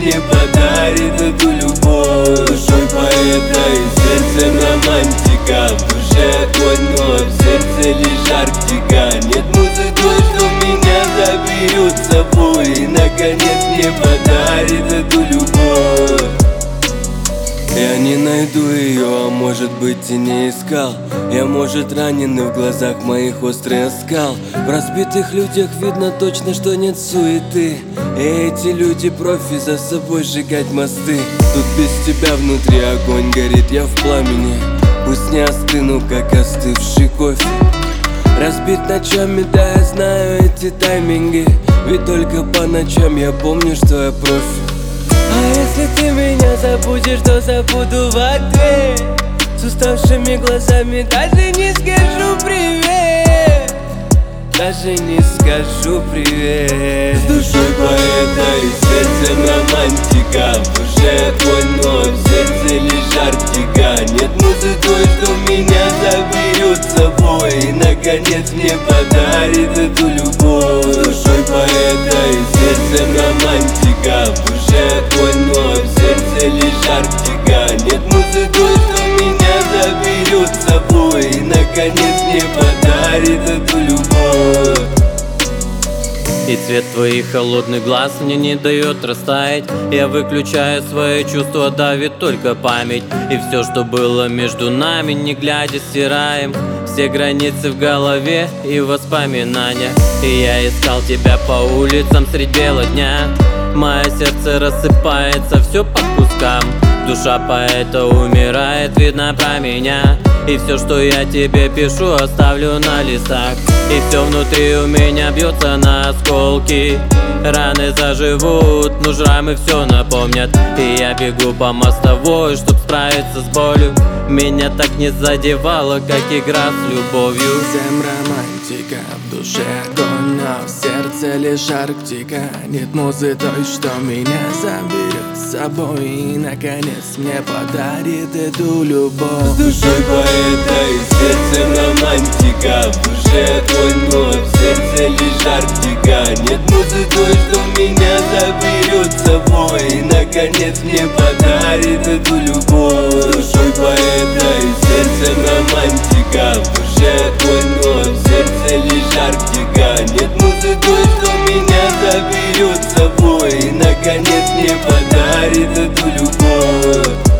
мне подарит эту любовь. Душой поэта и сердцем романтика, в душе огонь, но в сердце лишь Арктика. Нет музы той, что меня заберет с собой и наконец мне подарит эту любовь. Я не найду ее, а может быть и не искал. Я, может, раненый, в глазах моих острый оскал. В разбитых людях видно точно, что нет суеты. И эти люди профи, за собой сжигать мосты. Тут без тебя внутри огонь горит, я в пламени. Пусть не остыну, как остывший кофе. Разбит ночами, да, я знаю эти тайминги. Ведь только по ночам я помню, что я профи. А если ты меня забудешь, то забуду в ответ. С уставшими глазами даже не скажу привет. Даже не скажу привет. С душой поэта и сердцем романтика, в душе огонь, но в сердце лишь Арктика. Нет музы той, что меня заберет с собой и наконец мне подарит эту любовь. С душой поэта и сердцем романтика, в душе огонь, но в сердце лишь Арктика. Нет музы той, что меня заберет с собой и наконец мне подарит эту любовь. И цвет твоих холодных глаз мне не дает растаять. Я выключаю свои чувства, давит только память. И все, что было между нами, не глядя стираем. Все границы в голове и воспоминания. И я искал тебя по улицам средь бела дня. Мое сердце рассыпается, все по кускам. Душа поэта умирает, видно про меня. И все, что я тебе пишу, оставлю на листах. И все внутри у меня бьется на осколки. Раны заживут, но шрамы все напомнят. И я бегу по мостовой, чтоб справиться с болью. Меня так не задевало, как игра с любовью. Всем романтика, в душе огонь, но в сердце лишь Арктика. Нет музы той, что меня заберет с собой и наконец мне подарит эту любовь. С душой поэта и сердцем романтика, в душе огонь, но в сердце лишь Арктика. Нет музы той, что меня заберет с собой и наконец мне подарит эту любовь. С душой поэта и сердцем романтика, в душе огонь, но в сердце лишь Арктика. Нет музы той, что меня заберет с собой и наконец мне подарит эту любовь.